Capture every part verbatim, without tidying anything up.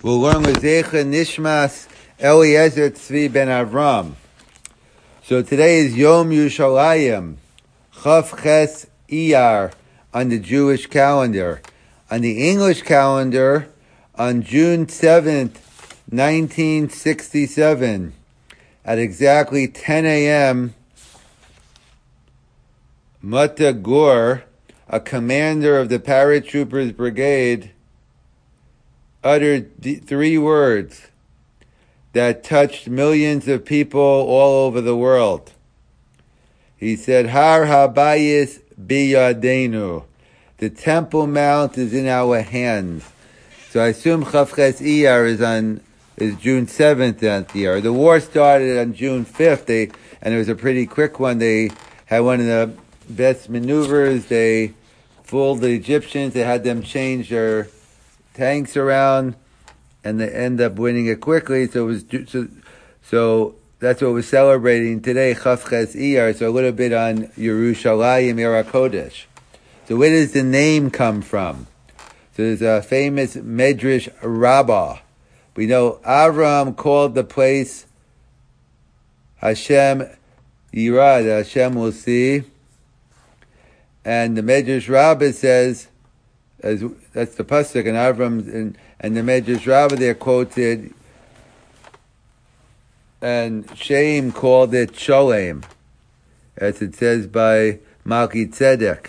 We'll learn Lezecha Nishmas Eliezer Tzvi ben Avram. So today is Yom Yerushalayim, Chav Ches Iyar on the Jewish calendar. On the English calendar, on June seventh, nineteen sixty-seven, at exactly ten a.m., Mutta Gur, a commander of the paratroopers brigade, uttered th- three words that touched millions of people all over the world. He said, Har Habayis Biyadenu. The Temple Mount is in our hands. So I assume Chav Ches Iyar is on is June seventh that year. The war started on June fifth, they, and it was a pretty quick one. They had one of the best maneuvers. They fooled the Egyptians. They had them change their tanks around, and they end up winning it quickly. So it was so, so that's what we're celebrating today, Chav Ches Iyar. So a little bit on Yerushalayim, Yer HaKodesh. So where does the name come from? So there's a famous Medrash Rabbah. We know Avram called the place Hashem Yirah, that Hashem will see. And the Medrash Rabbah says, as that's the pasuk, and Avram and, and the Medrash Rabbah there quoted, and Shem called it Sholem, as it says by Malki Tzedek,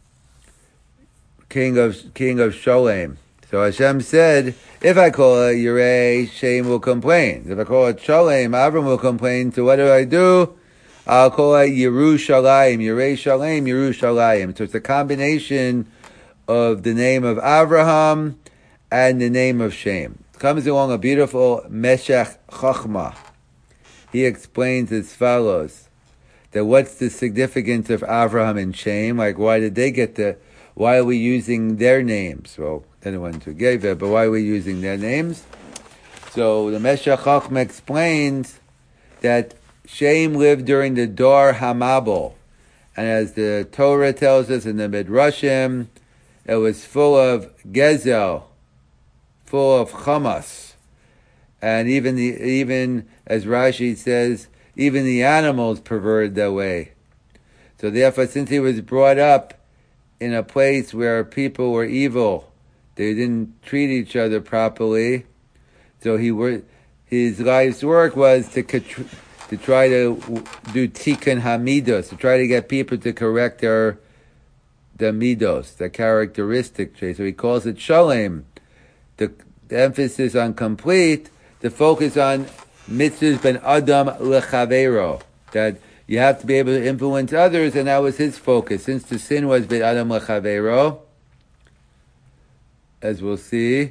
king of king of Sholem. So Hashem said, if I call it Yireh, Shem will complain. If I call it Sholem, Avram will complain. So what do I do? I'll call it Yerushalayim, Yireh Shalem, Yerushalayim. So it's a combination of the name of Avraham and the name of Shem. Comes along a beautiful Meshech Chochmah. He explains as follows, that what's the significance of Avraham and Shem? Like, why did they get the, why are we using their names? Well, they're the ones who gave it, but why are we using their names? So the Meshech Chochmah explains that Shem lived during the Dor Hamabel, and as the Torah tells us in the Midrashim, it was full of gezel, full of chamas, and even the even as Rashi says, even the animals perverted their way. So therefore, since he was brought up in a place where people were evil, they didn't treat each other properly. So he were his life's work was to to try to do tikkun hamidos, to try to get people to correct their the midos, the characteristic trait. So he calls it shalem. The, the emphasis on complete, the focus on mitzvahs ben adam lechavero, that you have to be able to influence others, and that was his focus. Since the sin was ben adam lechavero, as we'll see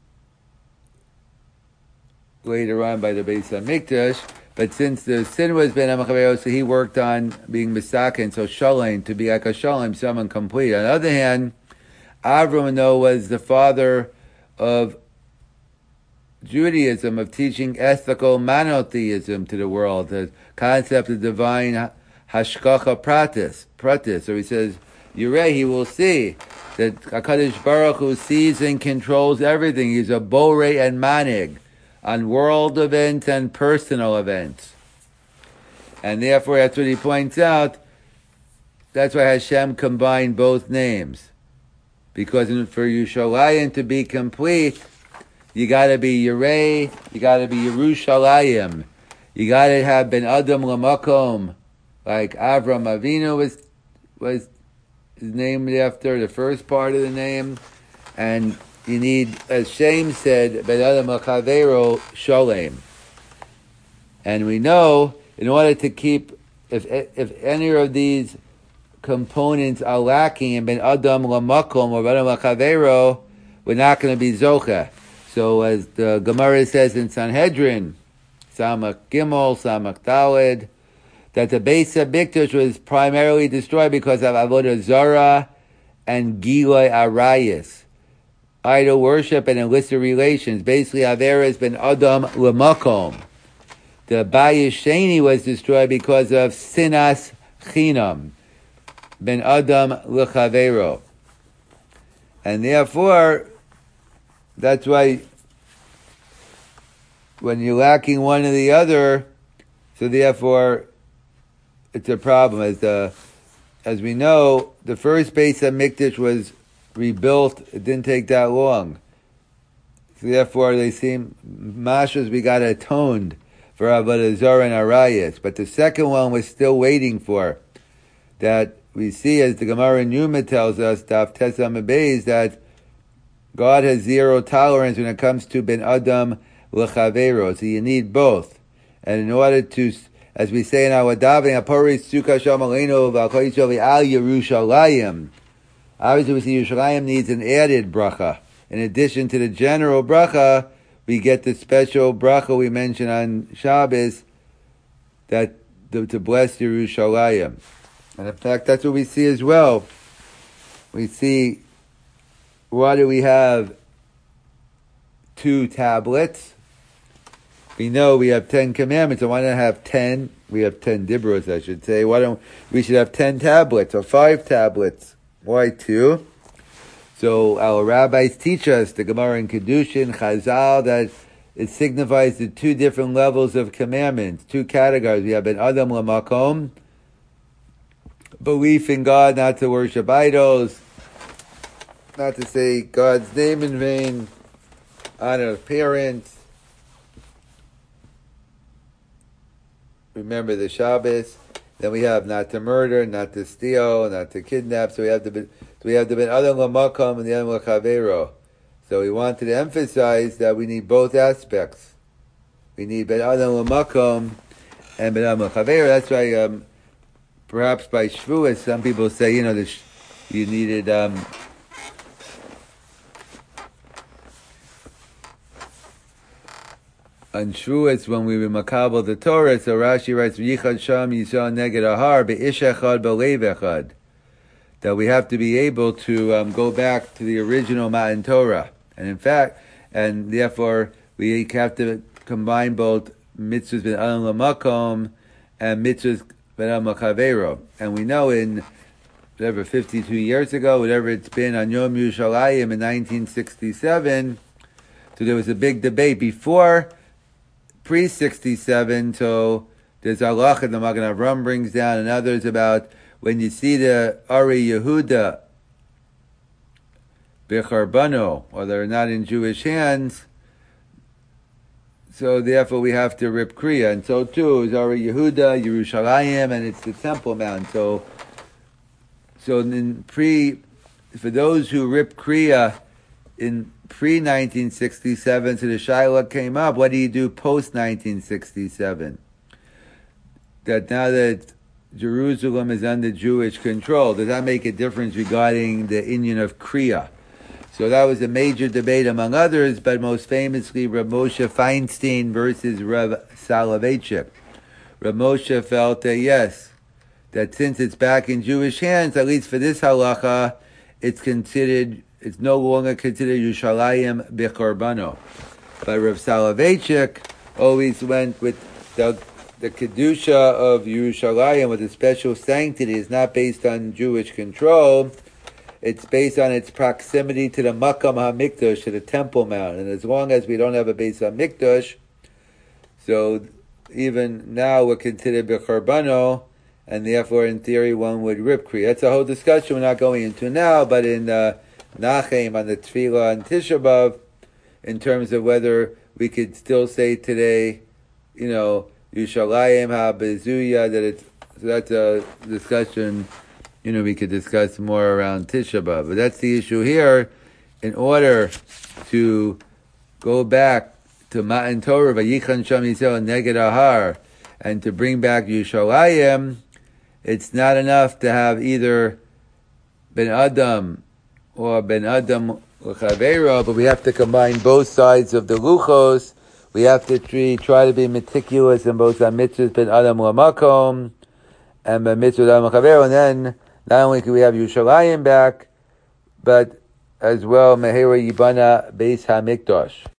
later on by the Beis HaMikdash, but since the sin was ben adam lechavero, so he worked on being misakin, so shalem, to be like a shalem, someone complete. On the other hand, Avram, though, was the father of Judaism, of teaching ethical monotheism to the world, the concept of divine hashkacha pratis. pratis. So he says, Yireh, he will see that HaKadosh Baruch Hu sees and controls everything. He's a borei and manig on world events and personal events. And therefore, that's what he points out. That's why Hashem combined both names. Because for Yerushalayim to be complete, you gotta be Yireh, you gotta be Yerushalayim. You gotta have Ben Adam Lamakom, like Avram Avinu was was named after, the first part of the name. And you need, as Shem said, Ben Adam Lechavero Sholem. And we know, in order to keep, if if any of these components are lacking in Ben Adam Lamakom or Ben Adam Lechavero, we're not going to be Zocheh. So as the Gemara says in Sanhedrin, Samach Gimel, Samach Daled, that the Beis HaMikdash was primarily destroyed because of Avodah Zarah and Giloi Arayis, idol worship and illicit relations. Basically, Averis ben Adam Lamakom. The Bayis Sheni was destroyed because of Sinas Chinam, ben Adam Lechavero. And therefore, that's why when you're lacking one or the other, so therefore it's a problem. As the as we know, the first Beis HaMikdash was rebuilt. It didn't take that long. So therefore, they seem mashas we got atoned for Avodah Zarah and Arayas, but the second one we're still waiting for. That we see, as the Gemara in Yuma tells us, Daf Tesam Beis, that God has zero tolerance when it comes to Ben Adam L'Chavero. So you need both, and in order to, as we say in our davening, Aporis Sukkah Shalom Aleinu V'Al Kol Al Yerushalayim. Obviously, we see Yerushalayim needs an added bracha. In addition to the general bracha, we get the special bracha we mentioned on Shabbos, that to, to bless Yerushalayim. And in fact, that's what we see as well. We see, what do we have? Two tablets. We know we have ten commandments, so why not have ten? We have ten dibros, I should say. Why don't we should have ten tablets, or five tablets? Why two? So our rabbis teach us, the Gemara in Kedushin, Chazal, that it signifies the two different levels of commandments, two categories. We have Ben Adam L'Makom, belief in God, not to worship idols, not to say God's name in vain, honor of parents, remember the Shabbos. Then we have not to murder, not to steal, not to kidnap. So we have the so we have the Ben Adam L'Makom and the Adam L'Chavero. So we wanted to emphasize that we need both aspects. We need Ben Adam L'Makom and Ben Adam L'Chavero. That's why, um, perhaps by Shavuos, some people say, you know, the sh- you needed. Um, On Shavuos, when we were makabel the Torah, so Rashi writes, "Yichad Sham Yisrael Neged Ahar Beish Echad Belev Echad," that we have to be able to um, go back to the original Matan Torah, and in fact, and therefore we have to combine both mitzvahs ben Adam L'Makom and mitzvahs ben Adam L'Chavero. And we know in whatever fifty-two years ago, whatever it's been, on Yom Yerushalayim in nineteen sixty-seven, so there was a big debate before. Pre sixty-seven, so there's halacha the Magen Avraham brings down, and others about when you see the Ari Yehuda Becharbano, or they're not in Jewish hands, so therefore we have to rip Kriya, and so too is Ari Yehuda, Yerushalayim, and it's the Temple Mount. So, so in pre, for those who rip Kriya in pre nineteen sixty-seven, so the Shaila came up, what do you do post nineteen sixty-seven? That now that Jerusalem is under Jewish control, does that make a difference regarding the Inyan of Kriya? So that was a major debate among others, but most famously Rav Moshe Feinstein versus Rav Soloveitchik. Rav Moshe felt that yes, that since it's back in Jewish hands, at least for this halacha, it's considered It's no longer considered Yerushalayim B'Chorbano. But Rav Soloveitchik always went with the, the Kedusha of Yerushalayim with a special sanctity. It's not based on Jewish control. It's based on its proximity to the Makam HaMikdash, to the Temple Mount. And as long as we don't have a Beis HaMikdash, so even now we're considered B'Chorbano, and therefore in theory one would rip Kriya. That's a whole discussion we're not going into now, but in uh, Nachem on the Tefillah and Tisha B'Av, in terms of whether we could still say today, you know, Yushalayim HaBezuya, that it's, so that's a discussion, you know, we could discuss more around Tisha B'Av. But that's the issue here. In order to go back to Matan Torah, Vayichan Sham Yisrael Neged Ahar, and to bring back Yushalayim, it's not enough to have either Ben Adam or Ben Adam L'Chavero, but we have to combine both sides of the Luchos. We have to try, try to be meticulous in both our mitzvahs Ben Adam L'Makom and Ben Mitzvah Adam L'Chavero, and then not only can we have Yerushalayim back, but as well Mehera Yibana Beis HaMikdash.